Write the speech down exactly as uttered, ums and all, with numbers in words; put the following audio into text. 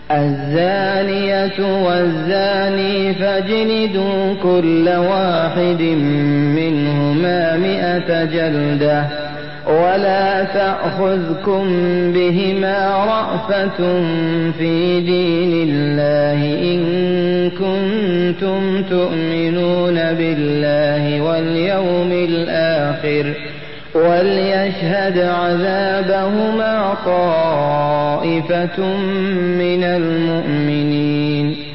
الزانية والزاني فاجلدوا كل واحد منهما مئة جلدة ولا تأخذكم بهما رأفة في دين الله إن كنتم تؤمنون بالله واليوم الآخر وليشهد عذابهما طائفة من المؤمنين.